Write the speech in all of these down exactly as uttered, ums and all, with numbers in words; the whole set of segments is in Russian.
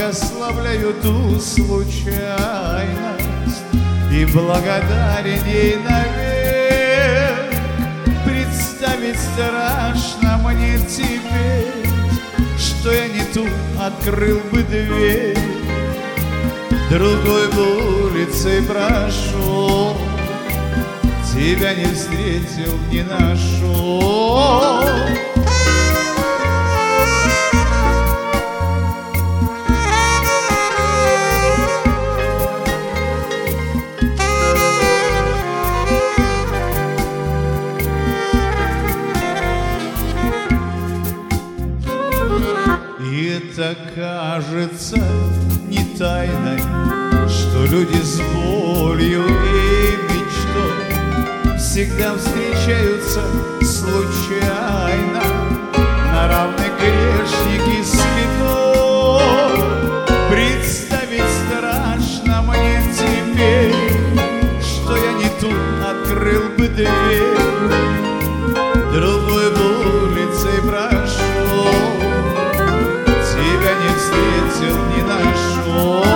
благословляю ту случайность и благодарен ей навек. Представить страшно мне теперь, что я не ту открыл бы дверь, другой бы улицей прошел, тебя не встретил, не нашел. И это кажется не тайной, что люди с болью и мечтой всегда встречаются случайно, на равной грешник и святой. Представить страшно мне теперь, что я не ту открыл бы дверь, другой бы улицей прошел, тебя не встретил, не нашел.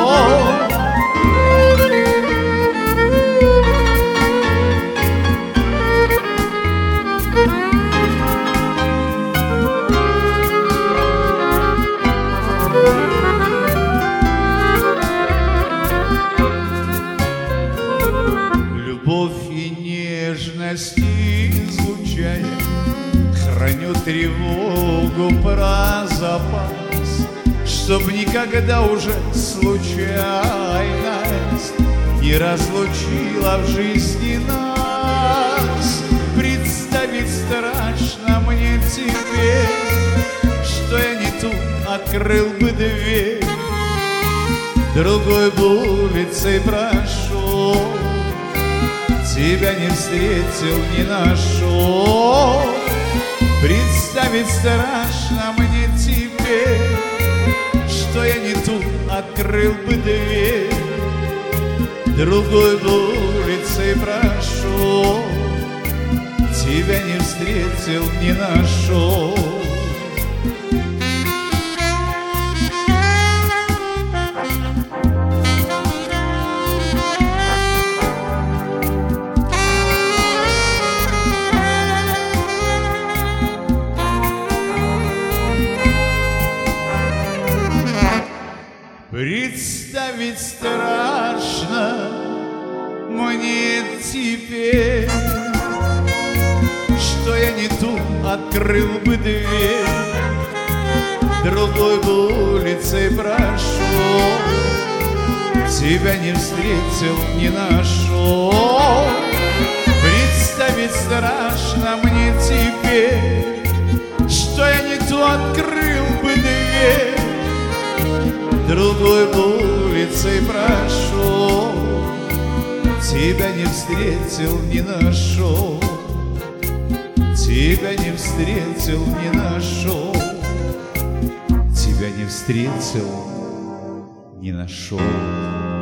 Любовь и нежность излучая, храню тревогу про запас, чтоб никогда уже случайность не разлучила в жизни нас. Представить страшно мне теперь, что я не ту открыл бы дверь, другой бы улицей прошел, тебя не встретил, не нашел. Представить страшно мне теперь, что я не ту открыл бы дверь, другой бы улицей прошел, тебя не встретил, не нашел. Представить страшно мне теперь, что я не ту открыл бы дверь, другой бы улицей прошел, тебя не встретил, не нашел. Представить страшно мне теперь, что я не ту открыл бы дверь, другой бы улицей прошел, тебя не встретил, не нашел, тебя не встретил, не нашел, тебя не встретил, не нашел.